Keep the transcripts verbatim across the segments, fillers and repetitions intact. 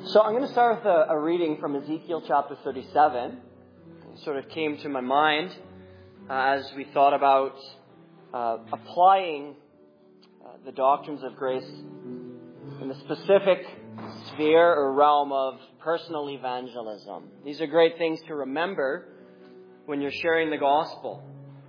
So I'm going to start with a, a reading from Ezekiel chapter thirty-seven. It sort of came to my mind uh, as we thought about uh, applying uh, the doctrines of grace in the specific sphere or realm of personal evangelism. These are great things to remember when you're sharing the gospel.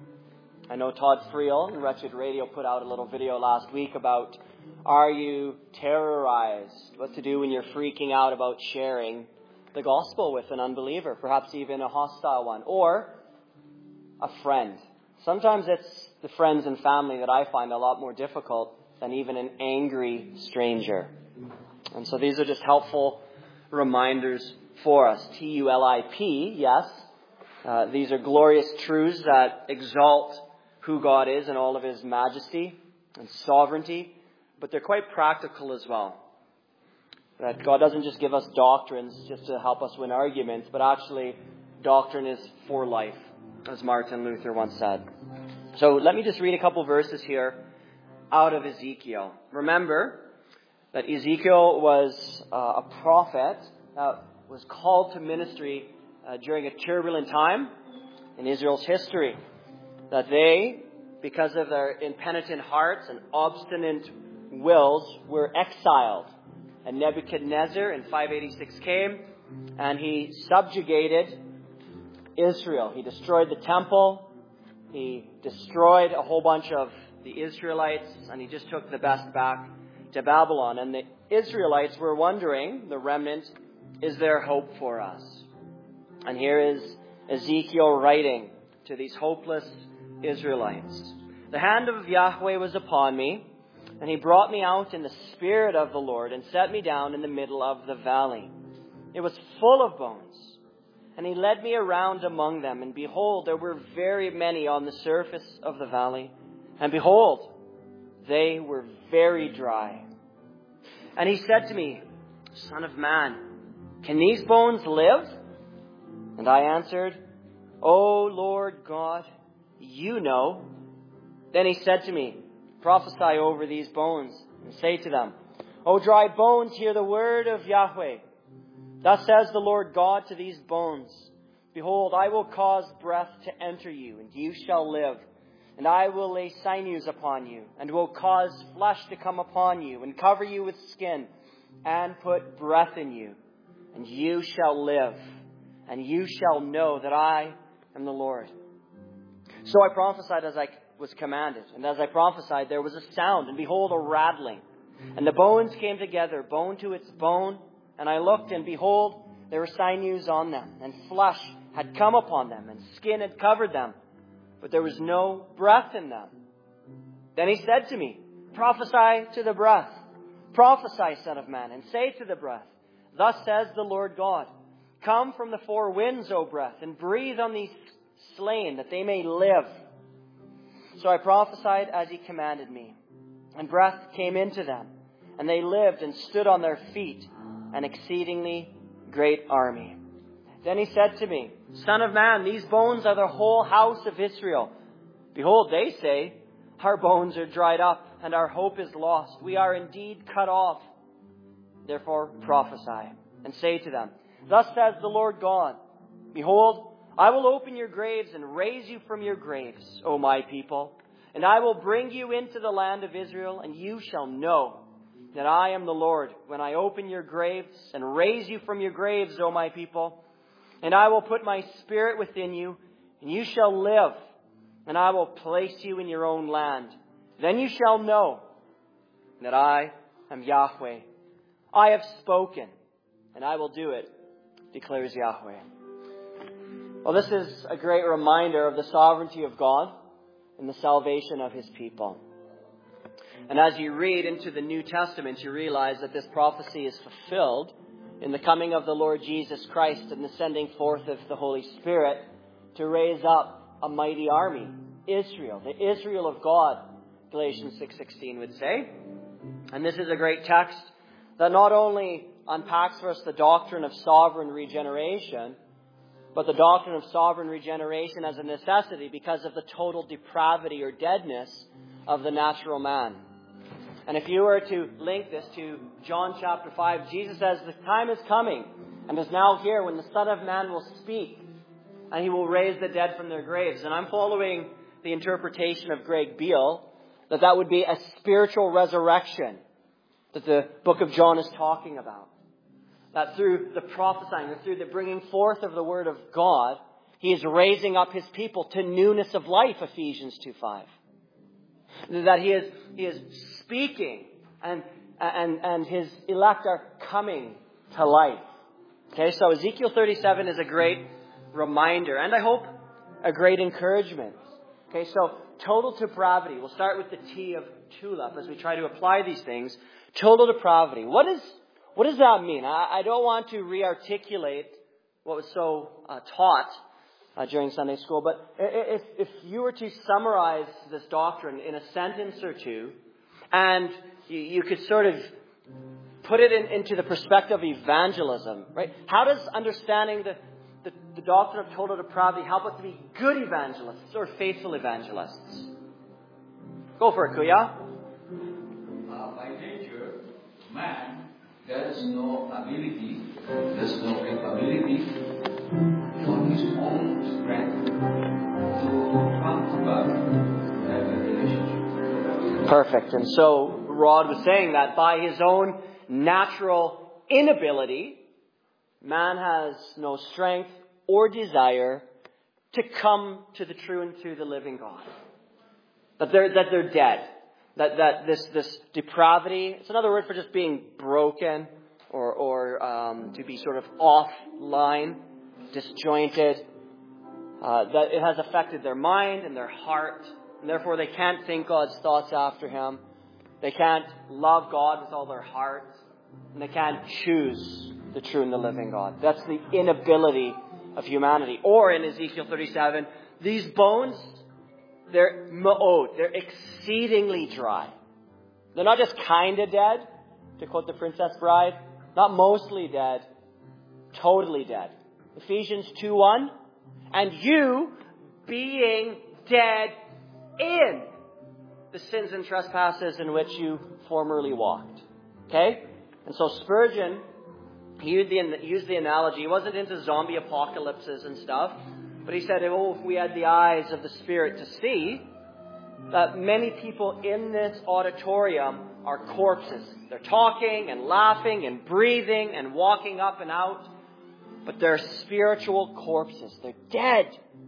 I know Todd Friel and Wretched Radio put out a little video last week about, are you terrorized? What to do when you're freaking out about sharing the gospel with an unbeliever, perhaps even a hostile one, or a friend. Sometimes it's the friends and family that I find a lot more difficult than even an angry stranger. And so these are just helpful reminders for us. T U L I P, yes. Uh, these are glorious truths that exalt who God is in all of His majesty and sovereignty, but they're quite practical as well. That God doesn't just give us doctrines just to help us win arguments, but actually doctrine is for life, as Martin Luther once said. So let me just read a couple verses here out of Ezekiel. Remember that Ezekiel was uh, a prophet that was called to ministry uh, during a turbulent time in Israel's history. That they, because of their impenitent hearts and obstinate wills, were exiled. And Nebuchadnezzar in five eighty-six came and he subjugated Israel. He destroyed the temple. He destroyed a whole bunch of the Israelites, and he just took the best back to Babylon. And the Israelites were wondering, the remnant, is there hope for us? And here is Ezekiel writing to these hopeless Israelites. The hand of Yahweh was upon me, and He brought me out in the spirit of the Lord and set me down in the middle of the valley. It was full of bones, and He led me around among them, and behold, there were very many on the surface of the valley, and behold, they were very dry. And He said to me, Son of man, can these bones live? And I answered, O Lord God, You know. Then He said to me, prophesy over these bones and say to them, O dry bones, hear the word of Yahweh. Thus says the Lord God to these bones, behold, I will cause breath to enter you, and you shall live. And I will lay sinews upon you, and will cause flesh to come upon you, and cover you with skin, and put breath in you, and you shall live, and you shall know that I am the Lord. So I prophesied as I was commanded, and as I prophesied, there was a sound, and behold, a rattling. And the bones came together, bone to its bone, and I looked, and behold, there were sinews on them, and flesh had come upon them, and skin had covered them, but there was no breath in them. Then He said to me, prophesy to the breath. Prophesy, Son of man, and say to the breath, thus says the Lord God, come from the four winds, O breath, and breathe on these slain, that they may live. So I prophesied as He commanded me, and breath came into them, and they lived and stood on their feet, an exceedingly great army. Then He said to me, Son of man, these bones are the whole house of Israel. Behold, they say, our bones are dried up, and our hope is lost. We are indeed cut off. Therefore prophesy, and say to them, thus says the Lord God, behold, I will open your graves and raise you from your graves, O my people, and I will bring you into the land of Israel, and you shall know that I am the Lord when I open your graves and raise you from your graves, O my people. And I will put my spirit within you, and you shall live, and I will place you in your own land. Then you shall know that I am Yahweh. I have spoken, and I will do it, declares Yahweh. Well, this is a great reminder of the sovereignty of God and the salvation of His people. And as you read into the New Testament, you realize that this prophecy is fulfilled in the coming of the Lord Jesus Christ and the sending forth of the Holy Spirit to raise up a mighty army, Israel, the Israel of God, Galatians six sixteen would say. And this is a great text that not only unpacks for us the doctrine of sovereign regeneration, but the doctrine of sovereign regeneration as a necessity because of the total depravity or deadness of the natural man. And if you were to link this to John chapter five, Jesus says, the time is coming and is now here when the Son of Man will speak and he will raise the dead from their graves. And I'm following the interpretation of Greg Beale that that would be a spiritual resurrection that the book of John is talking about. That through the prophesying, or through the bringing forth of the Word of God, he is raising up his people to newness of life, Ephesians two five. That he is, he is speaking and, and, and his elect are coming to life. Okay, so Ezekiel thirty-seven is a great reminder and I hope a great encouragement. Okay, so total depravity. We'll start with the T of tulip as we try to apply these things. Total depravity. What is, what does that mean? I, I don't want to re-articulate what was so uh, taught uh, during Sunday school, but if, if you were to summarize this doctrine in a sentence or two, and you, you could sort of put it in, into the perspective of evangelism, right? How does understanding the, the, the doctrine of total depravity help us to be good evangelists or faithful evangelists? Go for it, Kuya. Uh, by nature, man, there is no ability, there is no capability on his own strength to come to God and have a relationship. Perfect. And so Rod was saying that by his own natural inability, man has no strength or desire to come to the true and to the living God. That they're, that they're dead. That, that this, this depravity, it's another word for just being broken or, or um, to be sort of offline, disjointed. Uh, that it has affected their mind and their heart. And therefore they can't think God's thoughts after Him. They can't love God with all their heart. And they can't choose the true and the living God. That's the inability of humanity. Or in Ezekiel thirty-seven, these bones, they're ma'od. They're exceedingly dry. They're not just kind of dead, to quote the Princess Bride. Not mostly dead. Totally dead. Ephesians two one. And you being dead in the sins and trespasses in which you formerly walked. Okay? And so Spurgeon, he used the, used the analogy. He wasn't into zombie apocalypses and stuff. But he said, oh, if we had the eyes of the Spirit to see, that many people in this auditorium are corpses. They're talking and laughing and breathing and walking up and out. But they're spiritual corpses. They're dead.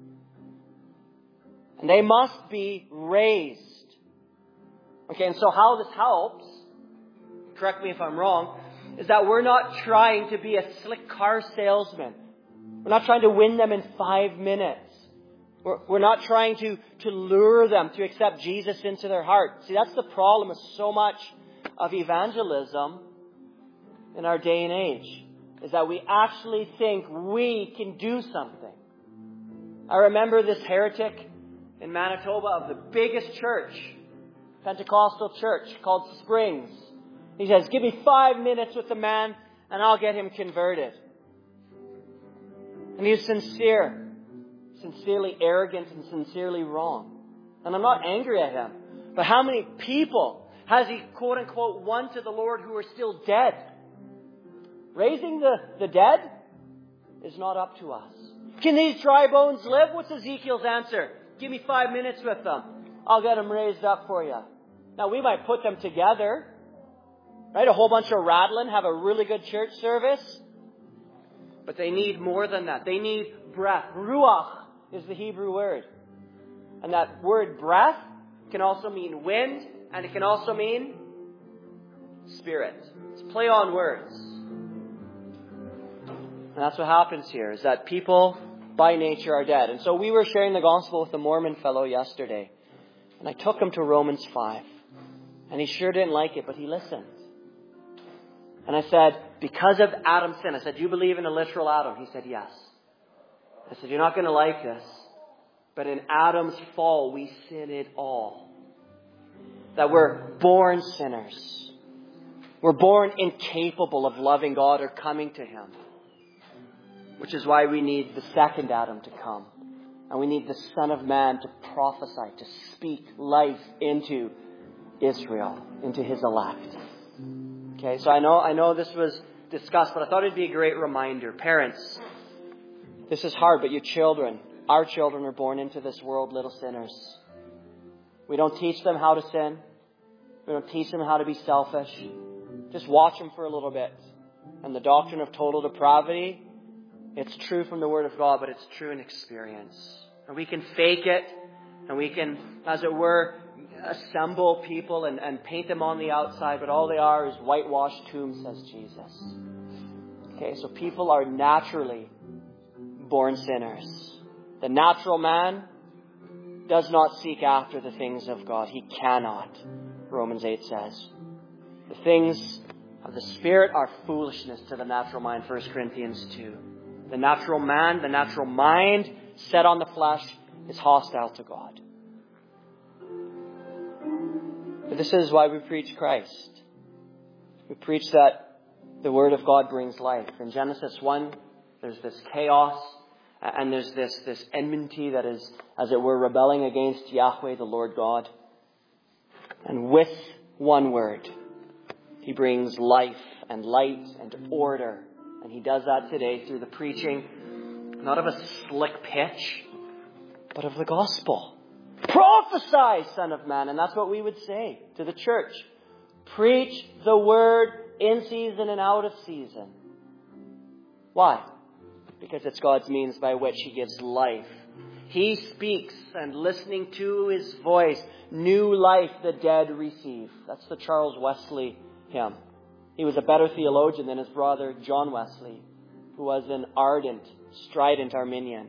And they must be raised. Okay, and so how this helps, correct me if I'm wrong, is that we're not trying to be a slick car salesman. We're not trying to win them in five minutes. We're, we're not trying to, to lure them to accept Jesus into their heart. See, that's the problem with so much of evangelism in our day and age, is that we actually think we can do something. I remember this heretic in Manitoba of the biggest church, Pentecostal church called Springs. He says, give me five minutes with the man and I'll get him converted. And he was sincere, sincerely arrogant and sincerely wrong. And I'm not angry at him. But how many people has he, quote unquote, won to the Lord who are still dead? Raising the, the dead is not up to us. Can these dry bones live? What's Ezekiel's answer? Give me five minutes with them. I'll get them raised up for you. Now, we might put them together, right? A whole bunch of rattling, have a really good church service. But they need more than that. They need breath. Ruach is the Hebrew word. And that word breath can also mean wind, and it can also mean spirit. It's play on words. And that's what happens here, is that people by nature are dead. And so we were sharing the gospel with a Mormon fellow yesterday. And I took him to Romans five. And he sure didn't like it, but he listened. And I said, because of Adam's sin, I said, do you believe in a literal Adam? He said, yes. I said, you're not going to like this, but in Adam's fall, we sin it all. That we're born sinners. We're born incapable of loving God or coming to Him. Which is why we need the second Adam to come. And we need the Son of Man to prophesy, to speak life into Israel, into his elect. Okay, so I know, I know this was discussed, but I thought it'd be a great reminder. Parents, this is hard, but your children, our children are born into this world little sinners. We don't teach them how to sin. We don't teach them how to be selfish. Just watch them for a little bit. And the doctrine of total depravity, it's true from the Word of God, but it's true in experience. And we can fake it, and we can, as it were, assemble people and, and paint them on the outside, but all they are is whitewashed tombs, says Jesus. Okay, so people are naturally born sinners. The natural man does not seek after the things of God. He cannot, Romans eight says. The things of the Spirit are foolishness to the natural mind, First Corinthians two. The natural man, the natural mind set on the flesh is hostile to God. But this is why we preach Christ. We preach that the Word of God brings life. In Genesis one, there's this chaos and there's this, this enmity that is, as it were, rebelling against Yahweh, the Lord God. And with one word, He brings life and light and order. And He does that today through the preaching, not of a slick pitch, but of the gospel. Prophesy, Son of Man. And that's what we would say to the church. Preach the word in season and out of season. Why? Because it's God's means by which He gives life. He speaks, and listening to His voice, new life the dead receive. That's the Charles Wesley hymn. He was a better theologian than his brother John Wesley, who was an ardent, strident Arminian.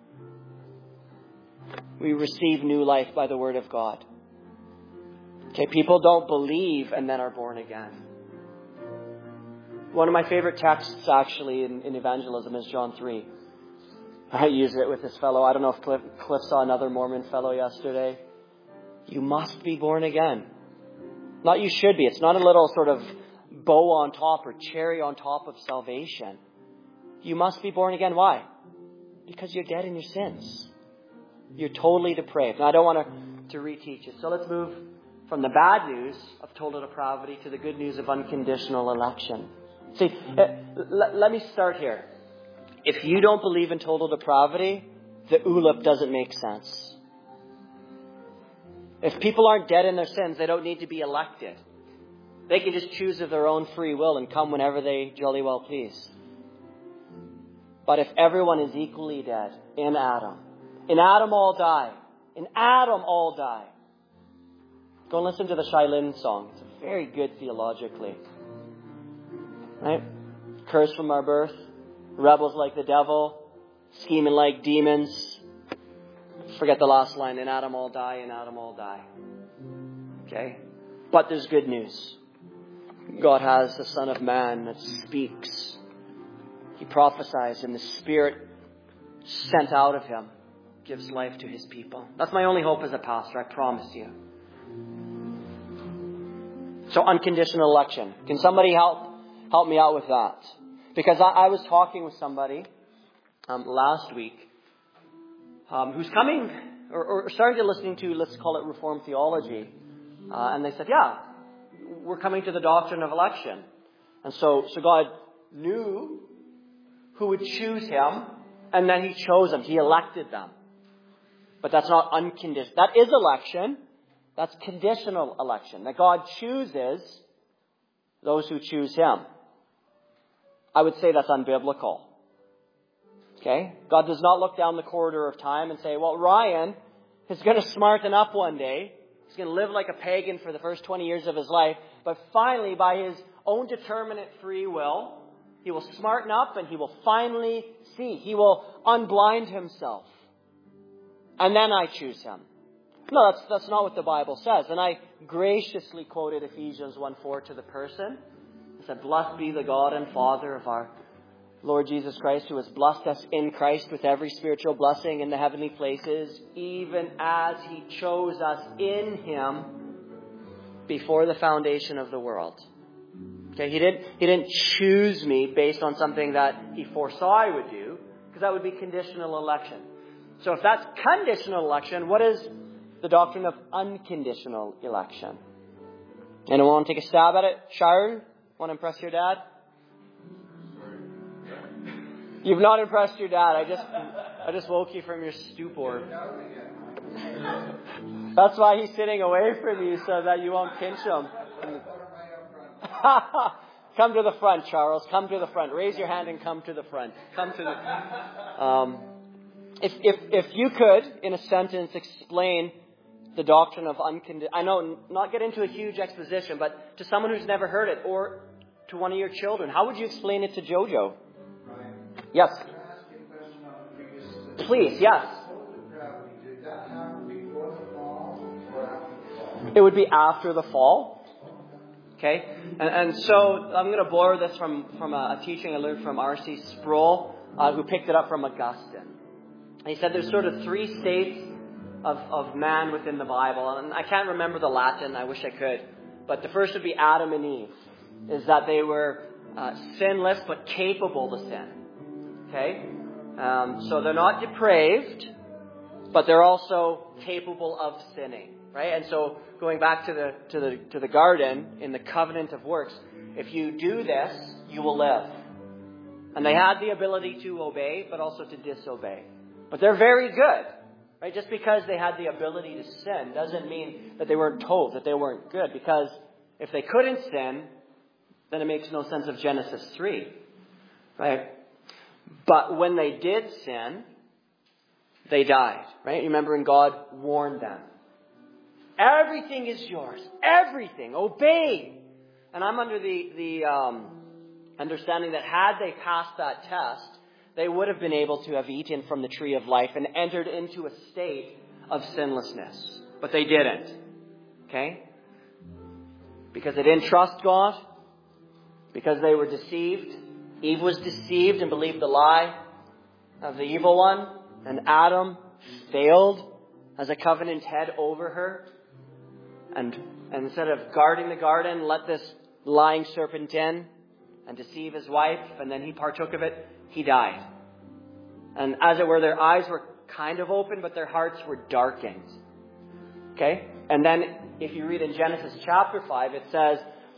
We receive new life by the Word of God. Okay, people don't believe and then are born again. One of my favorite texts, actually, in, in evangelism is John three. I used it with this fellow. I don't know if Cliff, Cliff saw another Mormon fellow yesterday. You must be born again. Not you should be. It's not a little sort of bow on top or cherry on top of salvation. You must be born again. Why? Because you're dead in your sins. You're totally depraved. Now, I don't want to, to reteach it. So let's move from the bad news of total depravity to the good news of unconditional election. See, uh, l- let me start here. If you don't believe in total depravity, the U L I P doesn't make sense. If people aren't dead in their sins, they don't need to be elected. They can just choose of their own free will and come whenever they jolly well please. But if everyone is equally dead in Adam, in Adam all die, in Adam all die. Go and listen to the Shai Linne song. It's very good theologically. Right? Cursed from our birth, rebels like the devil, scheming like demons. Forget the last line. In Adam all die, in Adam all die. Okay? But there's good news. God has the Son of Man that speaks. He prophesies, and the Spirit sent out of Him gives life to His people. That's my only hope as a pastor, I promise you. So unconditional election. Can somebody help help me out with that? Because I, I was talking with somebody um, last week um, who's coming or, or starting to listening to, let's call it Reformed theology. Uh, and they said, yeah, we're coming to the doctrine of election. And so, so God knew who would choose Him, and then He chose them. He elected them. But that's not unconditional. That is election. That's conditional election. That God chooses those who choose Him. I would say that's unbiblical. Okay? God does not look down the corridor of time and say, well, Ryan is going to smarten up one day. He's going to live like a pagan for the first twenty years of his life. But finally, by his own determinate free will, he will smarten up and he will finally see. He will unblind himself. And then I choose him. No, that's, that's not what the Bible says. And I graciously quoted Ephesians one four to the person. I said, blessed be the God and Father of our Lord Jesus Christ, who has blessed us in Christ with every spiritual blessing in the heavenly places, even as He chose us in Him before the foundation of the world. Okay, He didn't, He didn't choose me based on something that He foresaw I would do, because that would be conditional election. So if that's conditional election, what is the doctrine of unconditional election? Anyone want to take a stab at it? Sharon, want to impress your dad? You've not impressed your dad. I just, I just woke you from your stupor. That's why he's sitting away from you, so that you won't pinch him. Come to the front, Charles. Come to the front. Raise your hand and come to the front. Come to the. Um, if if if you could, in a sentence, explain the doctrine of unconditional. I know, not get into a huge exposition, but to someone who's never heard it, or to one of your children, how would you explain it to Jojo? Ryan, Yes. can I ask you a question on the previous? Please, yes. Gravity, did that happen before the fall or after the fall? It would be after the fall. Okay? And, and so I'm going to borrow this from, from a, a teaching I learned from R C Sproul, uh, who picked it up from Augustine. And he said there's sort of three states of, of man within the Bible. And I can't remember the Latin. I wish I could. But the first would be Adam and Eve. Is that they were uh, sinless but capable to sin. Okay? Um, so they're not depraved, but they're also capable of sinning. Right? And so going back to the to the to the garden in the covenant of works, if you do this, you will live. And they had the ability to obey, but also to disobey. But they're very good. Right? Just because they had the ability to sin doesn't mean that they weren't told that they weren't good. Because if they couldn't sin, then it makes no sense of Genesis three. Right? But when they did sin, they died. Right? Remember, and God warned them. Everything is yours. Everything. Obey. And I'm under the, the um, understanding that had they passed that test, they would have been able to have eaten from the tree of life and entered into a state of sinlessness. But they didn't. Okay? Because they didn't trust God. Because they were deceived. Eve was deceived and believed the lie of the evil one. And Adam failed as a covenant head over her. And, and instead of guarding the garden, let this lying serpent in and deceive his wife, and then he partook of it, he died. And as it were, their eyes were kind of open, but their hearts were darkened. Okay? And then if you read in Genesis chapter five, it says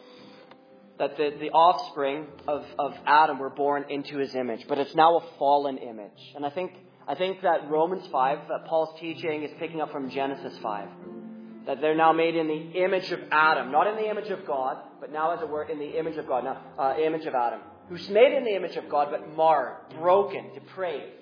that the, the offspring of, of Adam were born into his image. But it's now a fallen image. And I think I think that Romans five, that Paul's teaching, is picking up from Genesis five. That they're now made in the image of Adam. Not in the image of God, but now, as it were, in the image of God. Now, uh, image of Adam. Who's made in the image of God, but marred, broken, depraved.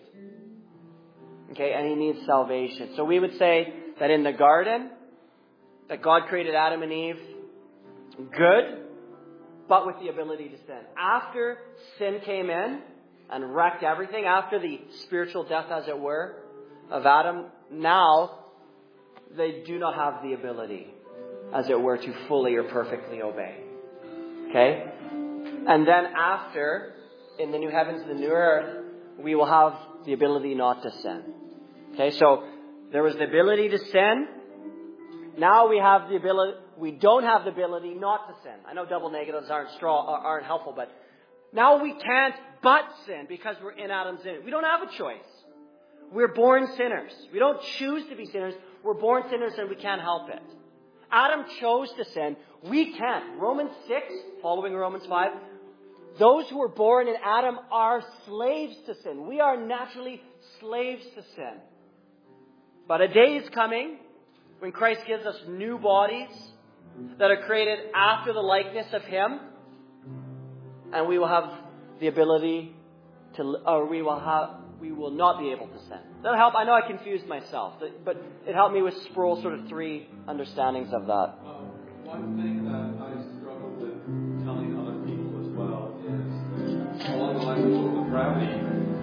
Okay, and he needs salvation. So we would say that in the garden, that God created Adam and Eve good, but with the ability to sin. After sin came in and wrecked everything, after the spiritual death, as it were, of Adam, now they do not have the ability, as it were, to fully or perfectly obey. Okay? And then after, in the new heavens and the new earth, we will have the ability not to sin. Okay? So there was the ability to sin. Now we have the ability, we don't have the ability not to sin. I know double negatives aren't strong, aren't helpful, but now we can't but sin because we're in Adam's image. We don't have a choice. We're born sinners. We don't choose to be sinners. We're born sinners and we can't help it. Adam chose to sin. We can't. Romans six, following Romans five, those who were born in Adam are slaves to sin. We are naturally slaves to sin. But a day is coming when Christ gives us new bodies that are created after the likeness of Him. And we will have the ability to, or we will have, we will not be able to sin. That'll help. I know I confused myself, but it helped me with Sproul's sort of three understandings of that. Um, one thing that I struggle with telling other people as well is, along the lines of depravity,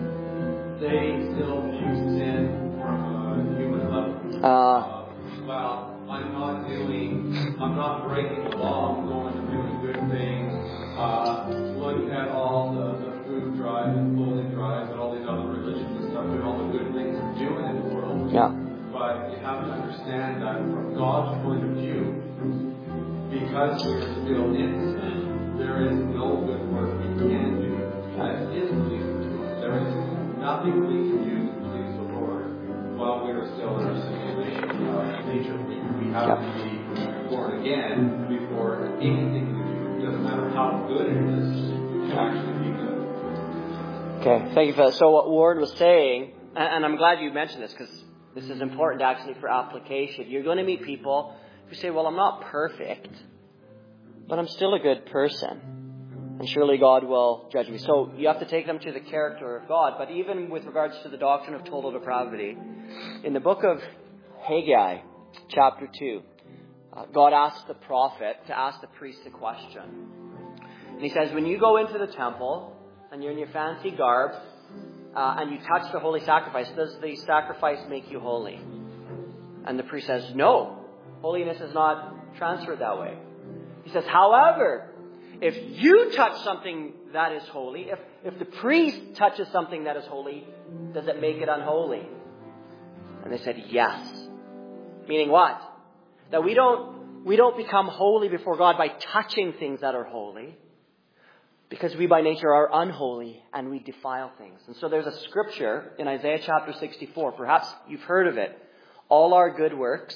they still view sin from a human level. Uh, uh, well, I'm not doing, I'm not breaking the law, I'm going and doing good things. Uh, look at all the, the food drive and clothing drives and all these other religions and stuff, doing all the good things we're doing in the world. yeah. But you have to understand that from God's point of view, because we are still in sin, there is no good work we can do that is pleasing to us. There is nothing we can do to please the Lord while we are still in our sinful nature. We, we have yeah. to be born again before anything you do, doesn't matter how good it is, can actually be good. Okay, thank you for that. So what Warren was saying, and I'm glad you mentioned this because this is important actually for application. You're going to meet people who say, well, I'm not perfect, but I'm still a good person. And surely God will judge me. So you have to take them to the character of God. But even with regards to the doctrine of total depravity, in the book of Haggai, chapter two, uh, God asks the prophet to ask the priest a question. And he says, when you go into the temple and you're in your fancy garb uh, and you touch the holy sacrifice, does the sacrifice make you holy? And the priest says, no, holiness is not transferred that way. He says, however, if you touch something that is holy, if, if the priest touches something that is holy, does it make it unholy? And they said, yes. Meaning what? That we don't, we don't become holy before God by touching things that are holy, because we by nature are unholy and we defile things. And so there's a scripture in Isaiah chapter sixty-four. Perhaps you've heard of it. All our good works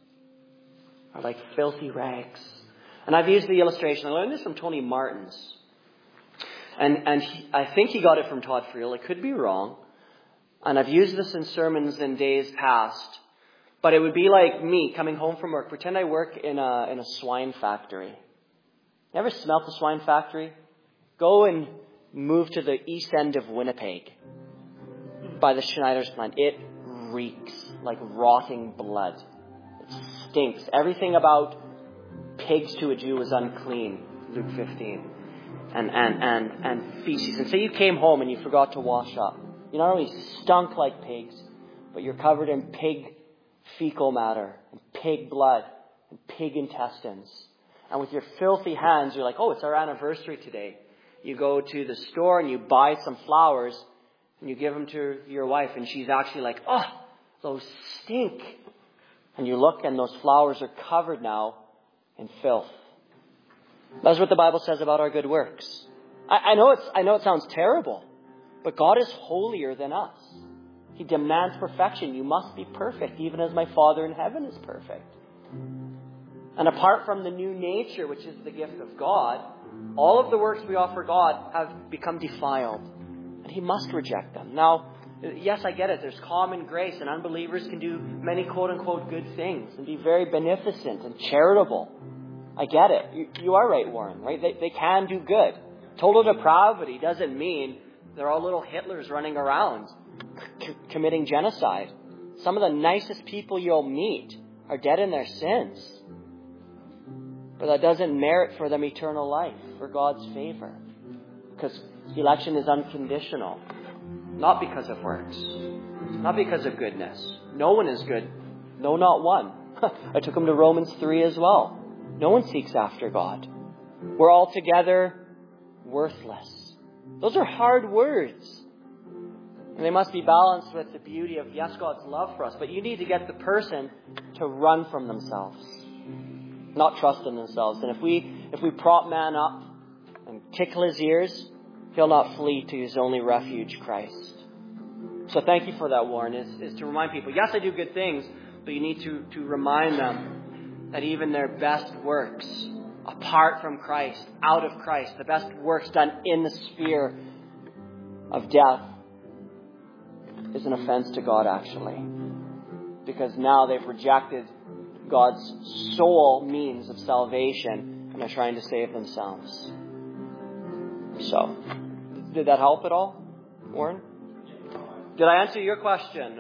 are like filthy rags. And I've used the illustration. I learned this from Tony Martins. And, and he, I think he got it from Todd Friel. It could be wrong. And I've used this in sermons in days past. But it would be like me coming home from work. Pretend I work in a, in a swine factory. You ever smelt the swine factory? Go and move to the east end of Winnipeg by the Schneider's plant. It reeks like rotting blood. It stinks. Everything about pigs to a Jew is unclean, Luke fifteen. And, and, and, and feces. And say you came home and you forgot to wash up. You not only stunk like pigs, but you're covered in pig fecal matter, and pig blood, and pig intestines. And with your filthy hands, you're like, oh, it's our anniversary today. You go to the store and you buy some flowers and you give them to your wife, and she's actually like, oh, those stink. And you look and those flowers are covered now in filth. That's what the Bible says about our good works. I, I know it's, I know it sounds terrible, but God is holier than us. He demands perfection. You must be perfect, even as my Father in heaven is perfect. And apart from the new nature, which is the gift of God, all of the works we offer God have become defiled. And He must reject them. Now, yes, I get it. There's common grace, and unbelievers can do many quote-unquote good things and be very beneficent and charitable. I get it. You, you are right, Warren, right? They, they can do good. Total depravity doesn't mean they're all little Hitlers running around c- committing genocide. Some of the nicest people you'll meet are dead in their sins. But that doesn't merit for them eternal life or God's favor. Because election is unconditional. Not because of works. Not because of goodness. No one is good. No, not one. I took them to Romans three as well. No one seeks after God. We're altogether worthless. Those are hard words. And they must be balanced with the beauty of, yes, God's love for us. But you need to get the person to run from themselves. Not trust in themselves. And if we if we prop man up and tickle his ears, he'll not flee to his only refuge, Christ. So thank you for that, Warren, is, is to remind people, yes, I do good things, but you need to, to remind them that even their best works, apart from Christ, out of Christ, the best works done in the sphere of death, is an offense to God, actually. Because now they've rejected God's sole means of salvation and are trying to save themselves. So, did that help at all, Warren? Did I answer your question?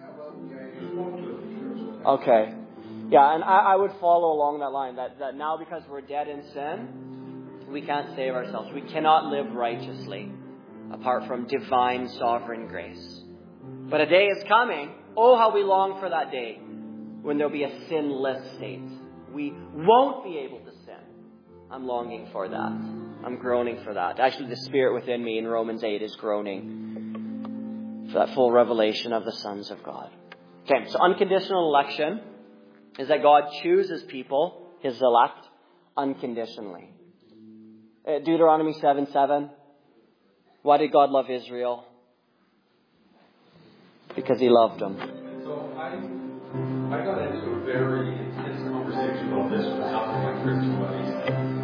Okay. Yeah, and I, I would follow along that line, that, that now because we're dead in sin, we can't save ourselves. We cannot live righteously apart from divine sovereign grace. But a day is coming. Oh, how we long for that day when there'll be a sinless state. We won't be able to sin. I'm longing for that. I'm groaning for that. Actually, the Spirit within me in Romans eight is groaning for that full revelation of the sons of God. Okay, so unconditional election is that God chooses people, His elect, unconditionally. Uh, Deuteronomy seven seven. Why did God love Israel? Because He loved them. So I, I got into a very intense conversation about this with half of my Christian buddies.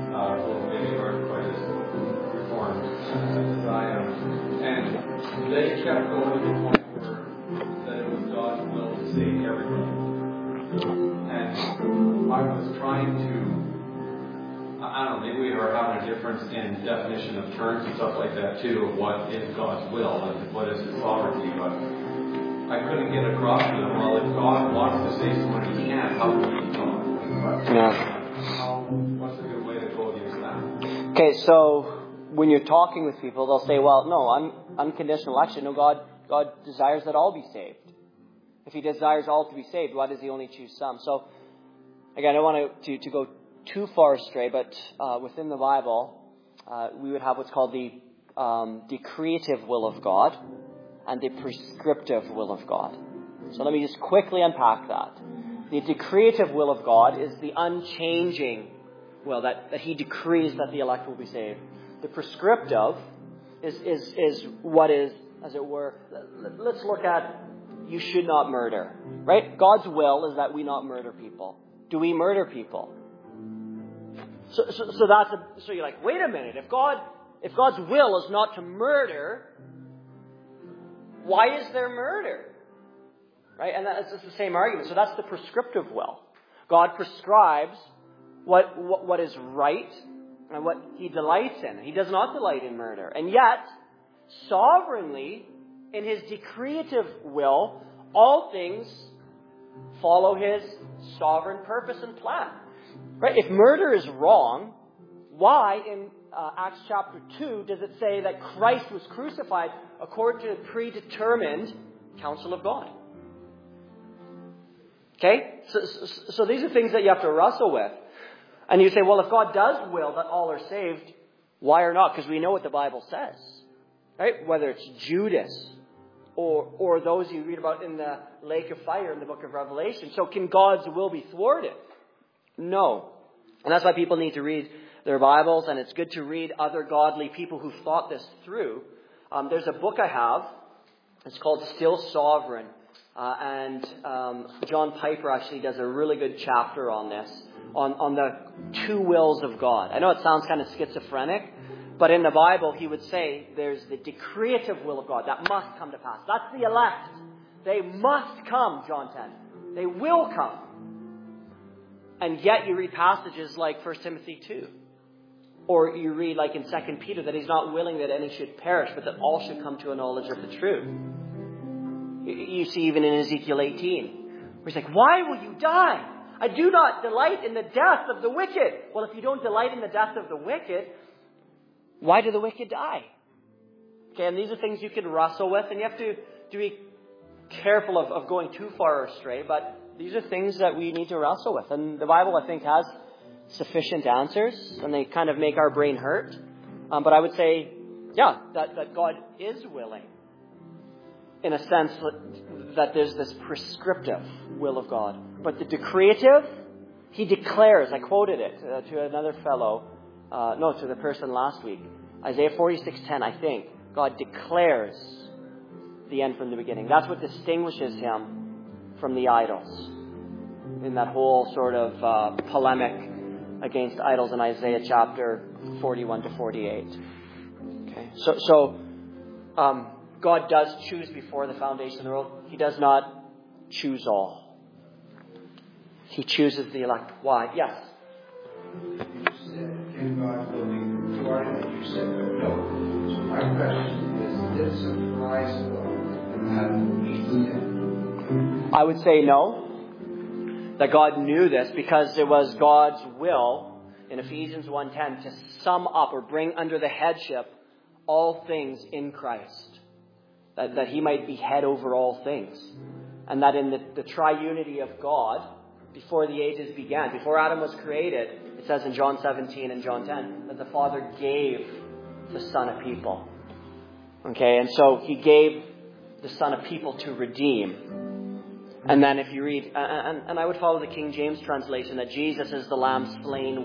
kept going to the point where that it was God's will to save everybody. And I was trying to, I don't know, maybe we were having a difference in definition of terms and stuff like that too, of what is God's will and what is His sovereignty, but I couldn't get across to them, well, if God wants to save someone He can, how can He God? Yeah. How, what's a good way to go against that? Okay, so when you're talking with people, they'll say, well, no, un- unconditional election. No, God, God desires that all be saved. If He desires all to be saved, why does He only choose some? So, again, I don't want to, to, to go too far astray, but uh, within the Bible, uh, we would have what's called the um, decretive will of God and the prescriptive will of God. So let me just quickly unpack that. The decretive will of God is the unchanging will, that, that He decrees that the elect will be saved. The prescriptive is, is, is what is, as it were, let's look at, you should not murder, right? God's will is that we not murder people. Do we murder people? So, so, so that's a, so you're like, wait a minute, if God, if God's will is not to murder, why is there murder? Right? And that's it's the same argument. So that's the prescriptive will. God prescribes what, what, what is right and what He delights in. He does not delight in murder. And yet, sovereignly, in His decretive will, all things follow His sovereign purpose and plan. Right? If murder is wrong, why in uh, Acts chapter two does it say that Christ was crucified according to the predetermined counsel of God? Okay? So, so, so these are things that you have to wrestle with. And you say, well, if God does will that all are saved, why or not? Because we know what the Bible says. Right? Whether it's Judas or or those you read about in the lake of fire in the book of Revelation. So can God's will be thwarted? No. And that's why people need to read their Bibles, and it's good to read other godly people who've thought this through. Um, there's a book I have. It's called Still Sovereign. Uh, and um, John Piper actually does a really good chapter on this, on, on the two wills of God. I know it sounds kind of schizophrenic, but in the Bible he would say there's the decretive will of God that must come to pass. That's the elect. They must come, John ten. They will come. And yet you read passages like First Timothy two. Or you read like in Second Peter that He's not willing that any should perish, but that all should come to a knowledge of the truth. You see even in Ezekiel eighteen, where He's like, why will you die? I do not delight in the death of the wicked. Well, if you don't delight in the death of the wicked, why do the wicked die? Okay, and these are things you can wrestle with, and you have to, to be careful of, of going too far astray, but these are things that we need to wrestle with. And the Bible, I think, has sufficient answers, and they kind of make our brain hurt. Um, but I would say, yeah, that, that God is willing, in a sense that, that there's this prescriptive will of God. But the decretive, He declares, I quoted it uh, to another fellow, uh, no, to the person last week, Isaiah forty-six ten, I think, God declares the end from the beginning. That's what distinguishes Him from the idols in that whole sort of uh, polemic against idols in Isaiah chapter forty-one to forty-eight. Okay, so so um, God does choose before the foundation of the world. He does not choose all. He chooses the elect. Why? Yes. You said, can God will be thwarted? And you said no. So my question is, did surprise God that He did? I would say no. That God knew this because it was God's will in Ephesians one ten to sum up or bring under the headship all things in Christ. That, that He might be head over all things. And that in the, the triunity of God, before the ages began, before Adam was created, it says in John seventeen and John ten that the Father gave the Son a people. Okay, and so He gave the Son a people to redeem. And then if you read, and, and I would follow the King James translation, that Jesus is the Lamb slain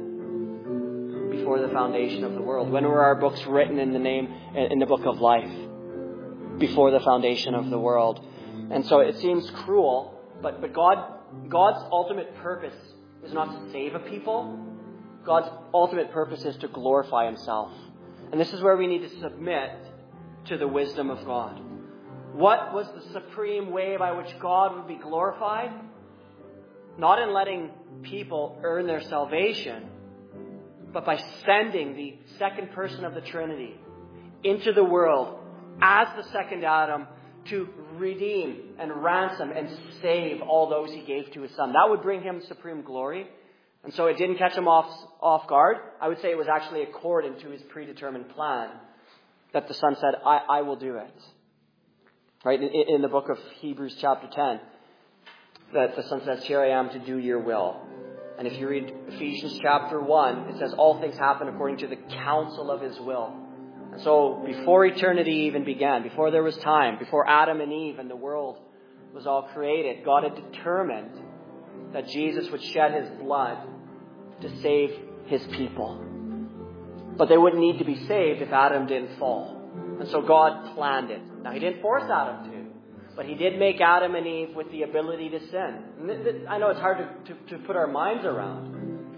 when? Before the foundation of the world. When were our books written in the name, in the book of life? Before the foundation of the world. And so it seems cruel, but, but God, God's ultimate purpose is not to save a people. God's ultimate purpose is to glorify Himself. And this is where we need to submit to the wisdom of God. What was the supreme way by which God would be glorified? Not in letting people earn their salvation, but by sending the second person of the Trinity into the world as the second Adam to redeem and ransom and save all those he gave to his Son. That would bring him supreme glory. And so it didn't catch him off, off guard. I would say it was actually according to his predetermined plan that the Son said, I, I will do it. Right? In, in the book of Hebrews chapter ten, that the Son says, here I am to do your will. And if you read Ephesians chapter one, it says all things happen according to the counsel of his will. And so before eternity even began, before there was time, before Adam and Eve and the world was all created, God had determined that Jesus would shed his blood to save his people. But they wouldn't need to be saved if Adam didn't fall. And so God planned it. Now, he didn't force Adam to, but he did make Adam and Eve with the ability to sin. And th- th- I know it's hard to, to, to put our minds around.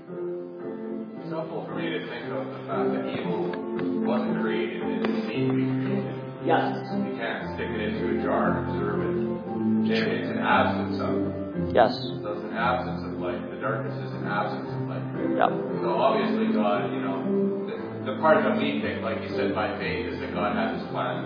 It's helpful for me to think of the fact that evil wasn't created, it didn't need to be created. Yes. You can't stick it into a jar and preserve it. It's an absence of. Yes. So it's an absence of light. The darkness is an absence of light. Yep. So obviously God, you know, the, the part that we think, like you said, by faith, is that God had this plan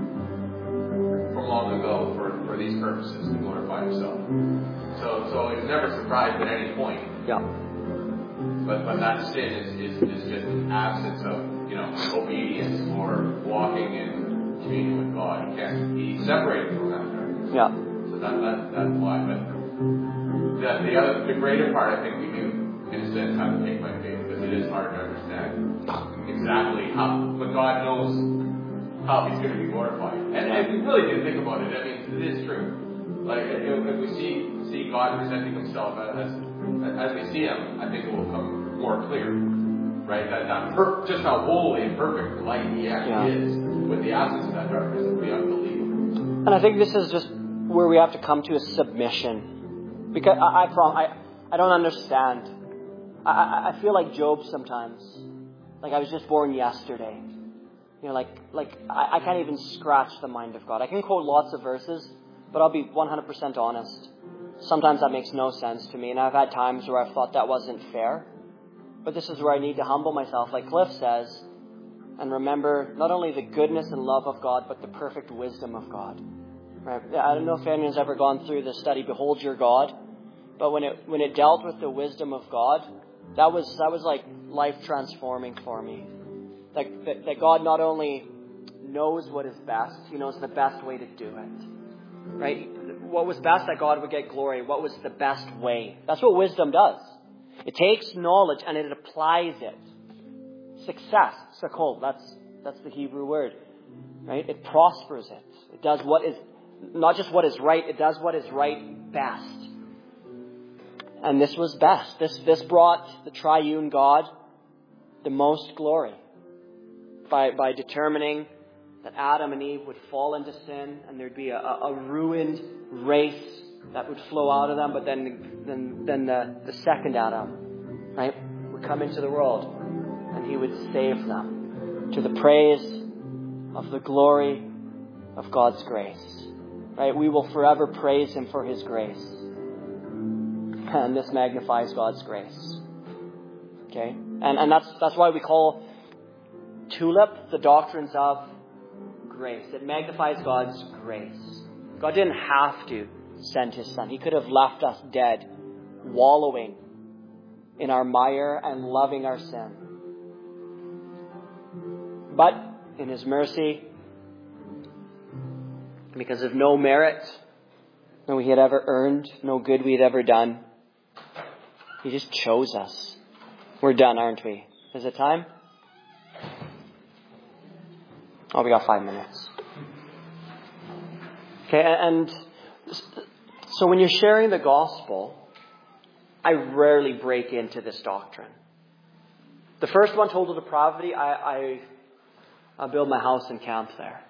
from long ago for, for these purposes to glorify himself. So so it was never surprised at any point. Yeah. But but that sin is, is, is just an absence of, you know, obedience or walking in communion with God. You can't be separated from that. Yeah. So that, that that's why. But the, the other the greater part, I think we do in a sense have to take by faith, because it is hard to understand exactly how, but God knows how he's going to be glorified. And if we really do think about it, I mean, it is true. Like if, if we see see God presenting himself as as we see him, I think it will become more clear, right? That that per, just how holy and perfect light he actually yeah. is, with the absence of that darkness, it would be unbelievable. And I think this is just where we have to come to a submission, because I I I, I don't understand. I, I feel like Job sometimes. Like I was just born yesterday. You know, like like I, I can't even scratch the mind of God. I can quote lots of verses, but I'll be one hundred percent honest. Sometimes that makes no sense to me, and I've had times where I've thought that wasn't fair. But this is where I need to humble myself, like Cliff says, and remember not only the goodness and love of God, but the perfect wisdom of God. Right? I don't know if anyone's ever gone through the study, Behold Your God, but when it when it dealt with the wisdom of God, That was that was like life transforming for me. That, that that God not only knows what is best, he knows the best way to do it. Right? What was best, that God would get glory. What was the best way? That's what wisdom does. It takes knowledge and it applies it. Success, sakol, that's that's the Hebrew word. Right? It prospers it. It does what is not just what is right, it does what is right best. And this was best. This this brought the triune God the most glory by by determining that Adam and Eve would fall into sin and there'd be a, a ruined race that would flow out of them. But then then then the, the second Adam, right, would come into the world and he would save them to the praise of the glory of God's grace. Right? We will forever praise him for his grace. And this magnifies God's grace. Okay? And and that's that's why we call TULIP the doctrines of grace. It magnifies God's grace. God didn't have to send his Son. He could have left us dead, wallowing in our mire and loving our sin. But in his mercy, because of no merit, no we had ever earned, no good we had ever done, he just chose us. We're done, aren't we? Is it time? Oh, we got five minutes. Okay, and so when you're sharing the gospel, I rarely break into this doctrine. The first one, total depravity, I, I, I build my house and camp there.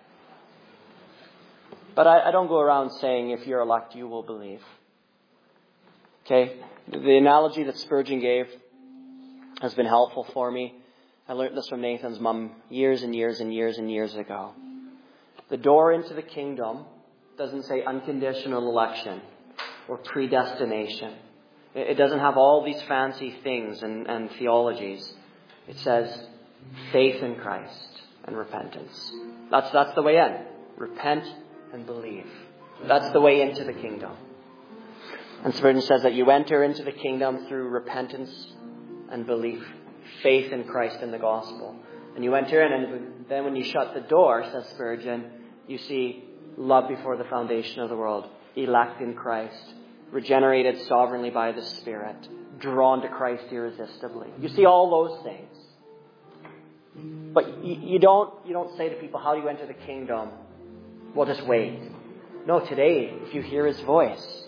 But I, I don't go around saying, if you're elect, you will believe. Okay? The analogy that Spurgeon gave has been helpful for me. I learned this from Nathan's mum years and years and years and years ago. The door into the kingdom doesn't say unconditional election or predestination. It doesn't have all these fancy things and, and theologies. It says faith in Christ and repentance. That's, that's the way in. Repent and believe. That's the way into the kingdom. And Spurgeon says that you enter into the kingdom through repentance and belief. Faith in Christ and the gospel. And you enter in, and then when you shut the door, says Spurgeon, you see love before the foundation of the world. Elect in Christ. Regenerated sovereignly by the Spirit. Drawn to Christ irresistibly. You see all those things. But you, you don't you don't say to people, how do you enter the kingdom? Well, just wait. No, today, if you hear His voice,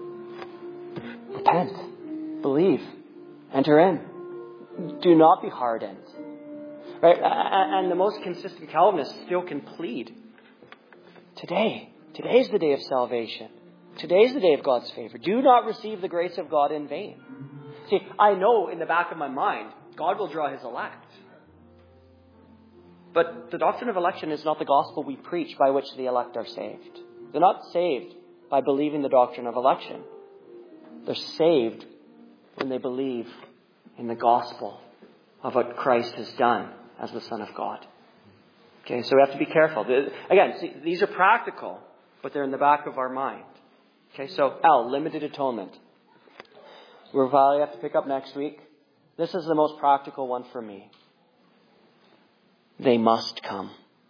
repent. Believe. Enter in. Do not be hardened. Right? And the most consistent Calvinists still can plead. Today. Today's the day of salvation. Today's the day of God's favor. Do not receive the grace of God in vain. See, I know in the back of my mind, God will draw His elect. But the doctrine of election is not the gospel we preach by which the elect are saved. They're not saved by believing the doctrine of election. They're saved when they believe in the gospel of what Christ has done as the Son of God. Okay, so we have to be careful. Again, see, these are practical, but they're in the back of our mind. Okay, so L, limited atonement. We'll probably have to pick up next week. This is the most practical one for me. They must come.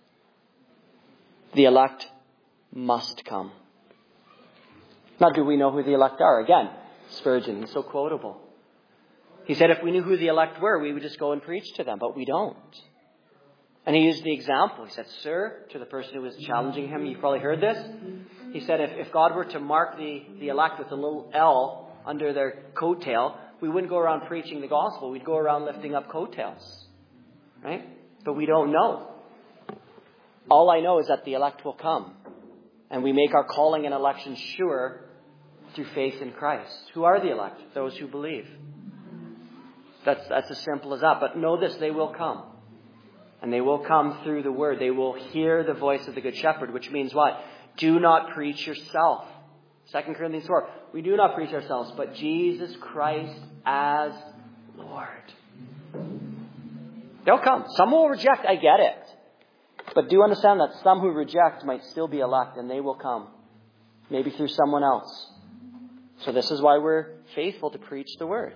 The elect must come. Now, do we know who the elect are? Again, Spurgeon, he's so quotable. He said if we knew who the elect were, we would just go and preach to them, but we don't. And he used the example. He said, sir, to the person who was challenging him, you've probably heard this. He said if, if God were to mark the, the elect with a little L under their coattail, we wouldn't go around preaching the gospel. We'd go around lifting up coattails. Right? But we don't know. All I know is that the elect will come. And we make our calling and election sure through faith in Christ. Who are the elect? Those who believe. That's, that's as simple as that. But know this, they will come. And they will come through the word. They will hear the voice of the Good Shepherd, which means what? Do not preach yourself. Second Corinthians four. We do not preach ourselves, but Jesus Christ as Lord. They'll come. Some will reject. I get it. But do understand that some who reject might still be elect, and they will come. Maybe through someone else. So this is why we're faithful to preach the word.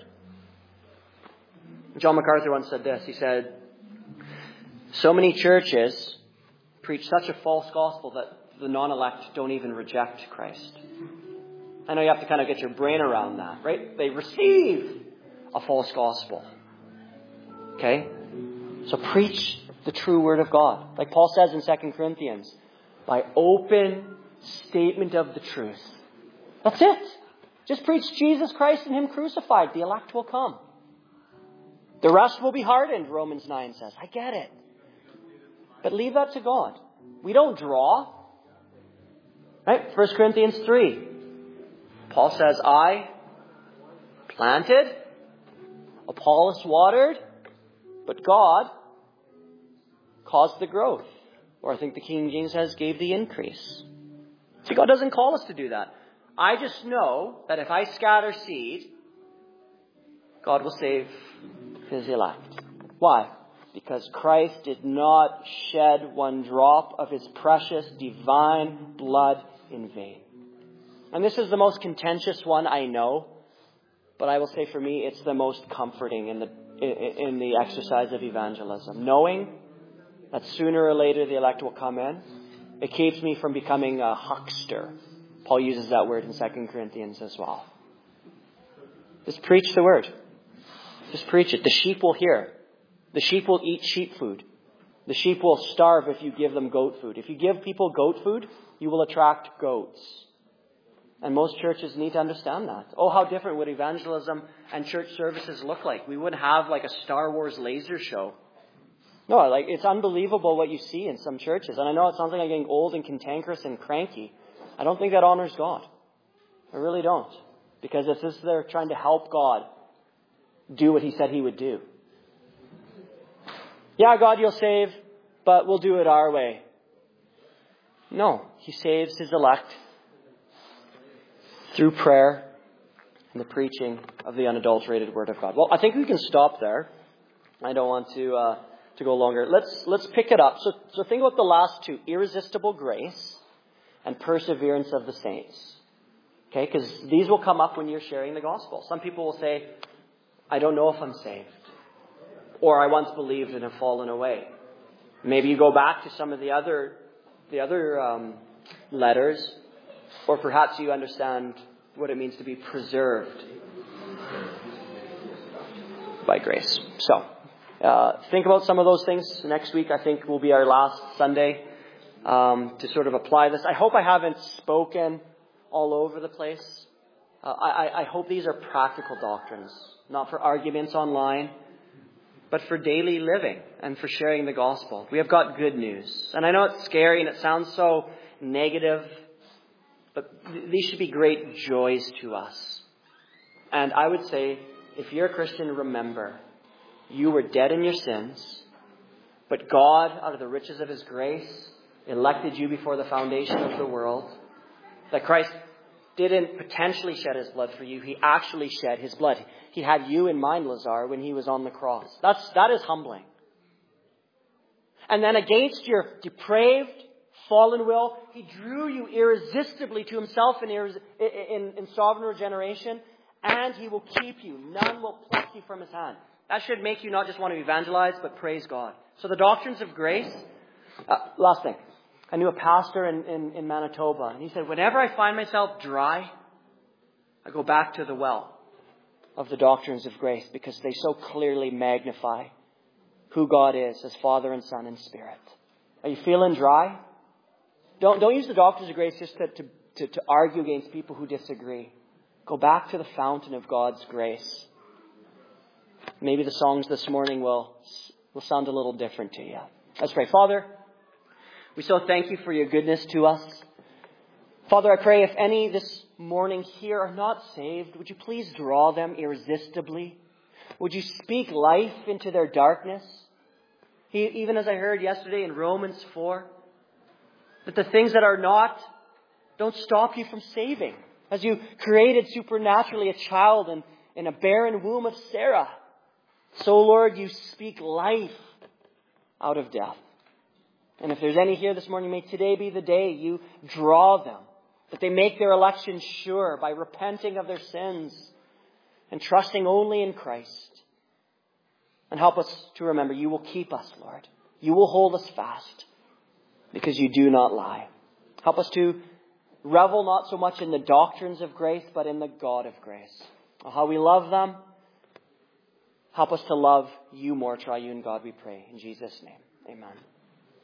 John MacArthur once said this. He said, so many churches preach such a false gospel that the non-elect don't even reject Christ. I know you have to kind of get your brain around that, right? They receive a false gospel. Okay? So preach the true word of God. Like Paul says in Second Corinthians, by open statement of the truth. That's it. Just preach Jesus Christ and Him crucified. The elect will come. The rest will be hardened, Romans nine says. I get it. But leave that to God. We don't draw. Right? First Corinthians three. Paul says, I planted, Apollos watered, but God caused the growth. Or I think the King James says, gave the increase. See, God doesn't call us to do that. I just know that if I scatter seed, God will save His elect. Why? Because Christ did not shed one drop of His precious divine blood in vain. And this is the most contentious one, I know. But I will say for me, it's the most comforting in the in, in the exercise of evangelism. Knowing that sooner or later the elect will come in. It keeps me from becoming a huckster. Paul uses that word in Second Corinthians as well. Just preach the word. Just preach it. The sheep will hear. The sheep will eat sheep food. The sheep will starve if you give them goat food. If you give people goat food, you will attract goats. And most churches need to understand that. Oh, how different would evangelism and church services look like? We wouldn't have like a Star Wars laser show. No, like it's unbelievable what you see in some churches. And I know it sounds like I'm getting old and cantankerous and cranky. I don't think that honors God. I really don't. Because it's just they're trying to help God do what He said He would do. Yeah, God, you'll save, but we'll do it our way. No, he saves his elect through prayer and the preaching of the unadulterated Word of God. Well, I think we can stop there. I don't want to uh, to go longer. Let's let's pick it up. So, so think about the last two: irresistible grace and perseverance of the saints. Okay, because these will come up when you're sharing the gospel. Some people will say, "I don't know if I'm saved," or "I once believed and have fallen away." Maybe you go back to some of the other the other um, letters, or perhaps you understand what it means to be preserved by grace. So, uh, think about some of those things. Next week, I think, will be our last Sunday um, to sort of apply this. I hope I haven't spoken all over the place. Uh, I, I hope these are practical doctrines, not for arguments online, but for daily living and for sharing the gospel. We have got good news. And I know it's scary and it sounds so negative, but th- these should be great joys to us. And I would say, if you're a Christian, remember, you were dead in your sins, but God, out of the riches of his grace, elected you before the foundation of the world. That Christ didn't potentially shed his blood for you. He actually shed his blood. He had you in mind, Lazar, when he was on the cross. That's, that is humbling. And then against your depraved, fallen will, he drew you irresistibly to himself in, in, in, in sovereign regeneration, and he will keep you. None will pluck you from his hand. That should make you not just want to evangelize, but praise God. So the doctrines of grace. Uh, last thing. I knew a pastor in, in, in Manitoba, and he said, whenever I find myself dry, I go back to the well of the doctrines of grace, because they so clearly magnify who God is as Father and Son and Spirit. Are you feeling dry? Don't, don't use the doctrines of grace just to, to, to, to argue against people who disagree. Go back to the fountain of God's grace. Maybe the songs this morning will, will sound a little different to you. Let's pray. Father, we so thank you for your goodness to us. Father, I pray if any this morning here are not saved, would you please draw them irresistibly? Would you speak life into their darkness? Even as I heard yesterday in Romans four, that the things that are not don't stop you from saving. As you created supernaturally a child in, in a barren womb of Sarah, so Lord, you speak life out of death. And if there's any here this morning, may today be the day you draw them, that they make their election sure by repenting of their sins and trusting only in Christ. And help us to remember, you will keep us, Lord. You will hold us fast because you do not lie. Help us to revel not so much in the doctrines of grace, but in the God of grace. How we love them. Help us to love you more, triune God, we pray. In Jesus' name, amen.